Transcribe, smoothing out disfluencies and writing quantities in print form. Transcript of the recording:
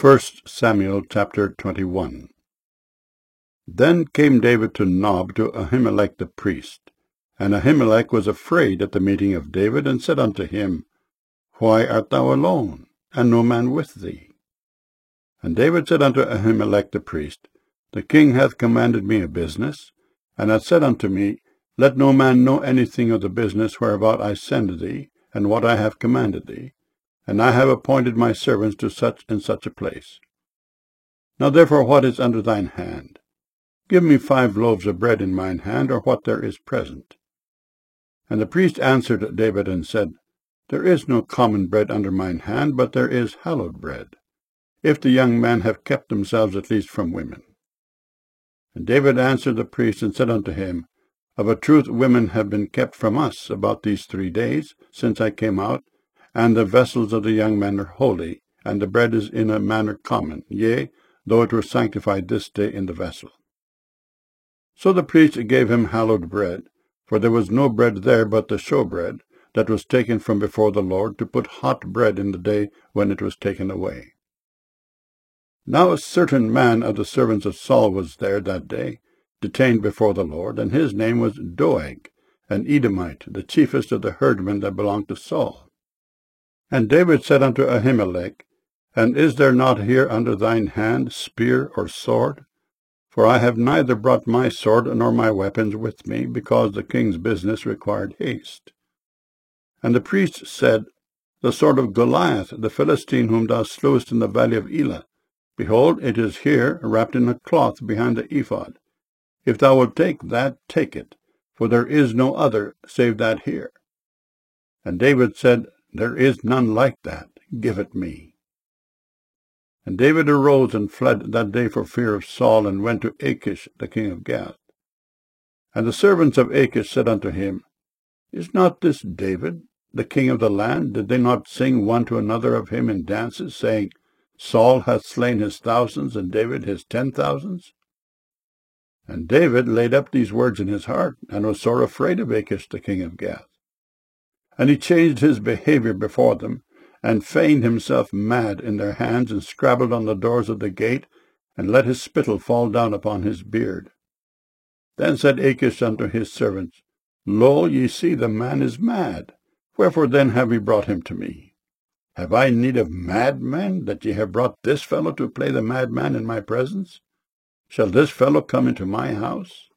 1 Samuel chapter 21. Then came David to Nob to Ahimelech the priest. And Ahimelech was afraid at the meeting of David, and said unto him, Why art thou alone, and no man with thee? And David said unto Ahimelech the priest, The king hath commanded me a business, and hath said unto me, Let no man know anything of the business whereabout I send thee, and what I have commanded thee. And I have appointed my servants to such and such a place. Now therefore what is under thine hand? Give me 5 loaves of bread in mine hand, or what there is present. And the priest answered David and said, There is no common bread under mine hand, but there is hallowed bread, if the young men have kept themselves at least from women. And David answered the priest and said unto him, Of a truth women have been kept from us about these 3 days, since I came out, and the vessels of the young men are holy, and the bread is in a manner common, yea, though it were sanctified this day in the vessel. So the priest gave him hallowed bread, for there was no bread there but the showbread, that was taken from before the Lord, to put hot bread in the day when it was taken away. Now a certain man of the servants of Saul was there that day, detained before the Lord, and his name was Doeg, an Edomite, the chiefest of the herdmen that belonged to Saul. And David said unto Ahimelech, And is there not here under thine hand spear or sword? For I have neither brought my sword nor my weapons with me, because the king's business required haste. And the priest said, The sword of Goliath, the Philistine whom thou slewest in the valley of Elah. Behold, it is here, wrapped in a cloth behind the ephod. If thou wilt take that, take it, for there is no other save that here. And David said, There is none like that. Give it me. And David arose and fled that day for fear of Saul, and went to Achish the king of Gath. And the servants of Achish said unto him, Is not this David, the king of the land? Did they not sing one to another of him in dances, saying, Saul hath slain his thousands, and David his 10,000s? And David laid up these words in his heart, and was sore afraid of Achish the king of Gath. And he changed his behavior before them, and feigned himself mad in their hands, and scrabbled on the doors of the gate, and let his spittle fall down upon his beard. Then said Achish unto his servants, Lo, ye see, the man is mad. Wherefore then have ye brought him to me? Have I need of madmen, that ye have brought this fellow to play the madman in my presence? Shall this fellow come into my house?